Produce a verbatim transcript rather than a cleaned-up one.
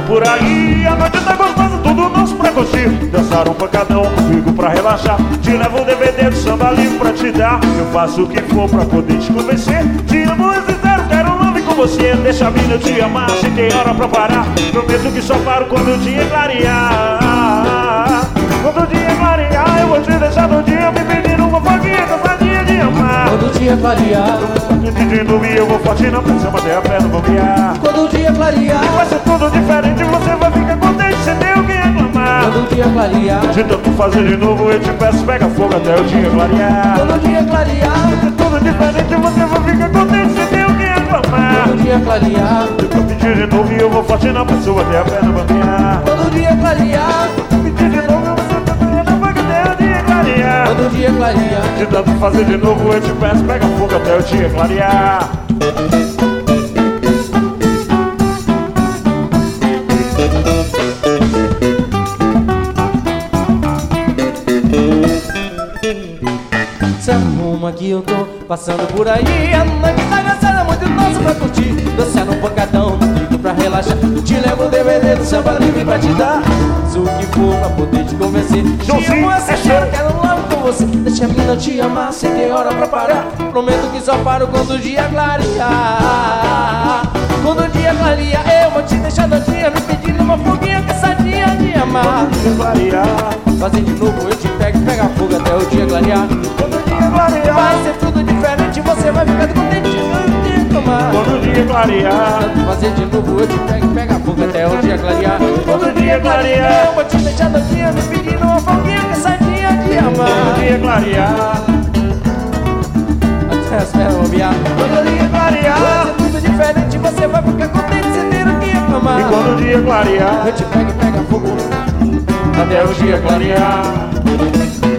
por aí, a noite tá gostosa, tudo nosso pra curtir. Dançar um pancadão comigo pra relaxar. Te levo o D V D do samba livre pra te dar. Eu faço o que for pra poder te convencer. Te amo, é sincero, quero um love com você. Deixa a vida te amar, se tem hora pra parar. Prometo que só paro quando o dia clarear. Quando o dia clarear, eu vou te deixar no dia me pedindo uma foguinha, cansadinha de amar. Quando o dia clarear, de novo e eu vou forte na pressão até a pé não vou guiar. quando o dia clarear, Vai ser tudo diferente, você vai ficar contente, você tem o que reclamar. quando o dia clarear, De tanto fazer de novo, eu te peço, pega fogo até o dia clarear. quando o dia clarear, Vai ser tudo diferente, você vai ficar contente, você tem o que reclamar. quando o dia clarear, Eu vou pedir de novo e eu vou forte na pressão até a pé não vou guiar. quando o dia clarear, Pedir de novo, você tá fazendo até o dia clarear. quando o dia clarear. De tanto fazer de novo, eu te peço, pega fogo até o dia clarear. Se arruma que eu tô passando por aí. A noite tá gastando muito nosso pra curtir. Dançar num pancadão, no trigo pra relaxar. Te levo o D V D do samba livre pra te dar. Faz o que for pra poder te convencer. Te amo, é sincero, quero um love com você. Deixa a mina te amar, sem ter hora pra parar. Prometo que só paro quando o dia clarear. Quando o dia clarear, eu vou te deixar no dia me pedindo uma foguinha cansadinha de amar. Dia clarear. Fazer de novo, eu te pego, pega fogo até o dia clarear. Quando o dia clarear. Vai ser tudo diferente, você vai ficar contente antes de tomar. Quando o dia clarear. Fazer de novo, eu te pego, pega fogo até o dia clarear. Quando o dia clarear. Eu vou te deixar no dia me pedindo uma foguinha cansadinha de Quando o amar. dia clarear. Até as pernas bobear. Quando o dia Vai clarear. ser tudo diferente, você vai ficar contente sem ter o que reclamar. E quando o dia clarear. Eu te pego e pega fogo Até o dia clarear.